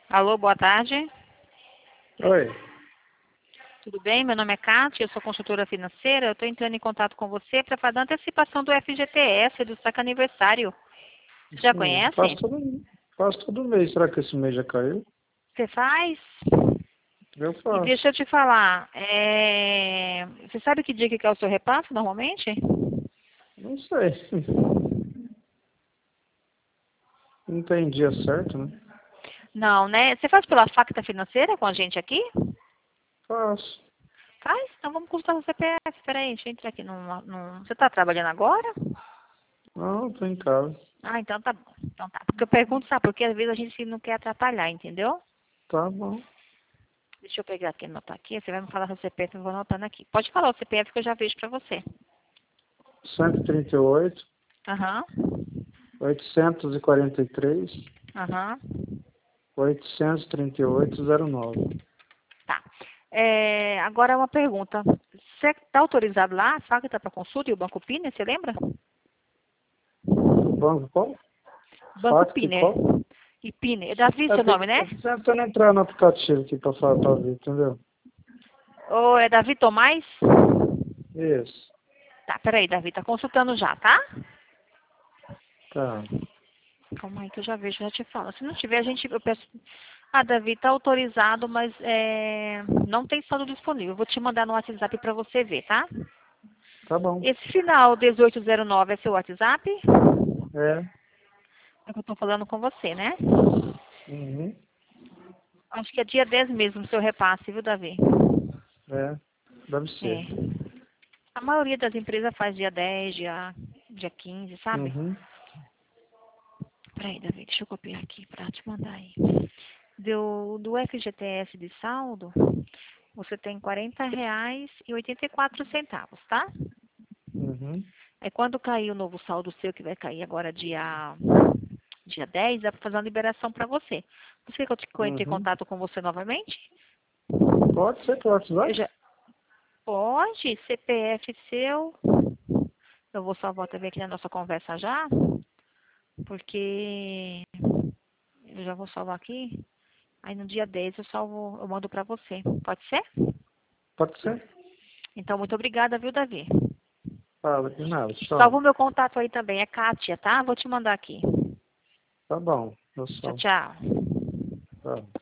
Alô, boa tarde. Oi. Tudo bem? Meu nome é Kátia, eu sou consultora financeira. Eu estou entrando em contato com você para fazer a antecipação do FGTS, do saque aniversário. Você já Sim, conhece? faço todo mês. Será que esse mês já caiu? Você faz? Eu E faço. deixa eu te falar, você sabe que dia que é o seu repasse normalmente? Não sei. Não tem dia certo, né? Não, né? Você faz pela Facta Financeira com a gente aqui? Faço. Faz? Então vamos consultar o CPF. Peraí, deixa eu entrar aqui Você está trabalhando agora? Não, tô em casa. Ah, então tá bom. Então tá. Porque eu pergunto, sabe? Porque às vezes a gente não quer atrapalhar, entendeu? Tá bom. Deixa eu pegar aqui, anotar aqui. Você vai me falar seu CPF, eu vou anotando aqui. Pode falar o CPF que eu já vejo pra você. 138, Aham, 843, aham, 838,09. tá. Agora uma pergunta. Você está autorizado lá, a Facta para consulta e o Banco Piner, você lembra? O banco qual? Banco Facto e Piner. qual? E Piner. Davi, seu nome, né? Eu tô tentando entrar no aplicativo aqui pra ver, entendeu? Ou é Davi Tomás? Isso. Tá, peraí, Davi, tá consultando já, tá? Tá. Calma aí que eu já vejo, já te falo. Se não tiver, eu peço. Ah, Davi, tá autorizado, mas não tem saldo disponível. Eu vou te mandar no WhatsApp para você ver, tá? Tá bom. Esse final 1809 é seu WhatsApp? É. É que eu tô falando com você, né? Uhum. Acho que é dia 10 mesmo, seu repasse, viu, Davi? É. Deve É. ser. A maioria das empresas faz dia 10, dia 15, sabe? Uhum. Peraí, Davi, deixa eu copiar aqui pra te mandar aí. Do FGTS de saldo, você tem R$ 40,84, tá? Uhum. Aí quando cair o novo saldo seu, que vai cair agora dia 10, dá para fazer uma liberação para você. Você quer que eu entre em Uhum. contato com você novamente? Pode ser pelo Eu WhatsApp? já, pode, CPF seu. Eu vou salvar também aqui na nossa conversa já, porque eu já vou salvar aqui. Aí no dia 10 eu mando para você. Pode ser? Pode ser. Então, muito obrigada, viu, Davi? Fala, de nada. Salva Tchau. o meu contato aí também, é Kátia, tá? Vou te mandar aqui. Tá bom. Eu Tchau, só. tchau. Tá.